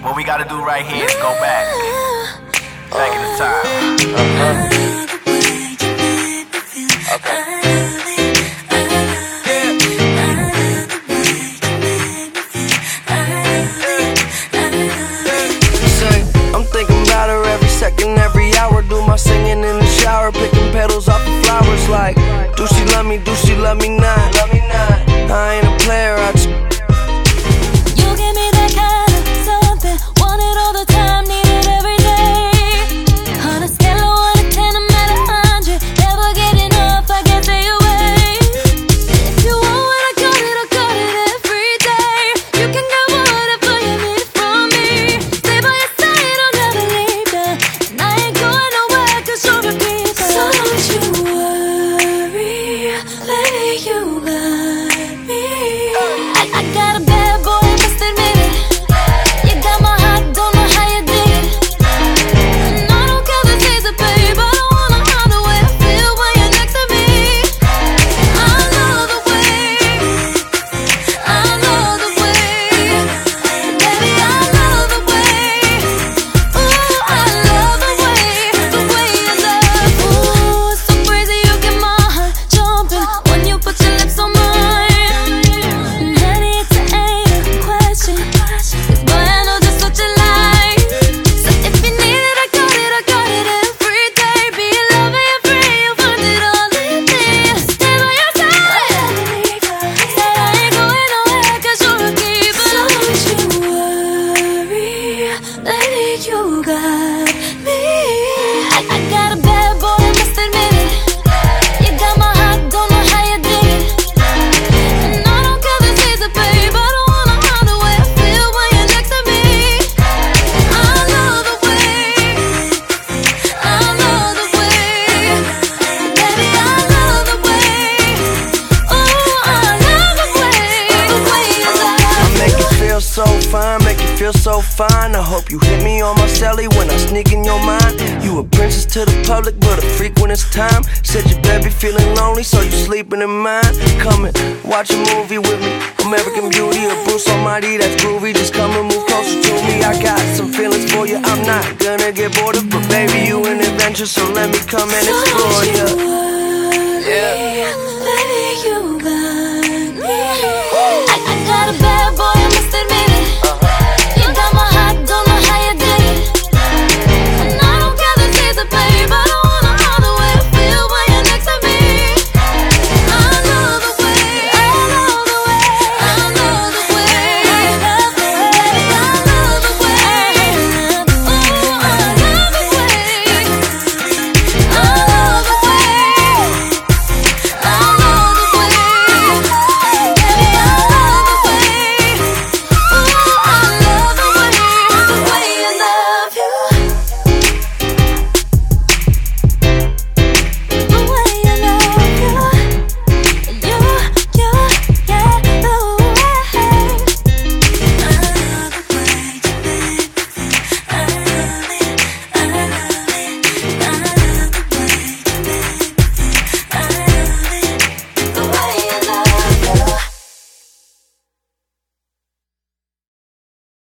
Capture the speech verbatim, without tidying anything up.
What we gotta do right here is go back. Back in the time. Uh-huh. Second every hour, do my singing in the shower, picking petals off the flowers. Like, do she love me, do she love me not? Love me not. I ain't a player, I just you give me that kind of something, want it all the time, need it every day. On a scale of one to ten, I'm at a hundred, never get enough, I can't stay away. If you want what I got it, I got it every day. You can get whatever you need from me. Stay by your side, I'll never leave you. And I ain't going nowhere, cause you're a keeper. So don't you worry, lady, you got me. I, I got a bad boy, must admit it. You got my heart, don't know how you did it. And I don't care the taste of babe, I don't wanna hide the way I feel when you're next to me. I love the way, I love the way, baby, I love the way. Ooh, I love the way, the way you love. Ooh, it's so crazy, you get my heart jumping when you put your lips on mine. And honey, it's an ain't a question, 'cause boy, I know just what you like. So if you need it, I got it, I got it every day. Be your lover, you're free, you'll find it all in me. Stay by your side, said I ain't going nowhere, 'cause you're a keeper. So don't you worry, lady, you got me. I, I got a bad boy, must admit it. You got my heart, don't know how you did it. And I don't care the taste of babe, I don't wanna hide the way I feel when you're next to me. I love the way, I love the way, baby, I love the way. Ooh, I love the way, the way you love. I make it feel so fine, make it feel so fine. I hope you hit me on my celly when I sneak in your mind. You a princess to the public, but a freak when it's time. Said your baby feeling lonely, so you sleeping in mine. Come and watch a movie with me, American Beauty or Bruce Almighty, that's groovy. Just come and move closer to me. I got some feelings for you, I'm not gonna get bored of, but baby, you an adventure, so let me come and explore you. Yeah.